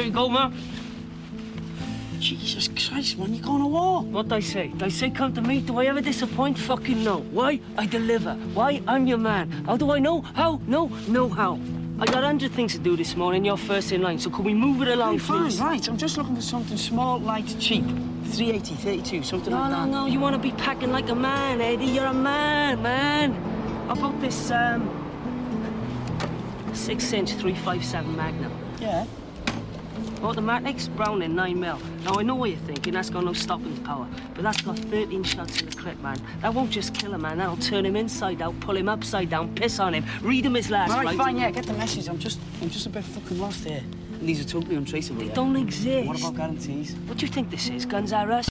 There you go, man. Jesus Christ, man, you're going to war. What'd I say? Did I say come to me? Do I ever disappoint? Fucking no. Why? I deliver. Why? I'm your man. How do I know? How? No how. I got 100 things to do this morning. You're first in line, so can we move it along, please? Fine, right. I'm just looking for something small, light, cheap. 380, 32, something like that. No. You want to be packing like a man, Eddie. You're a man. How about this, 6-inch 357 Magnum? Yeah. Automatics, Browning 9mm. Now, I know what you're thinking, that's got no stopping power, but that's got 13 shots in the clip, man. That won't just kill a man, that'll turn him inside out, pull him upside down, piss on him, read him his last Right, fine, yeah, get the message. I'm just a bit fucking lost here. And these are totally untraceable. They don't exist. What about guarantees? What do you think this is, Guns R Us?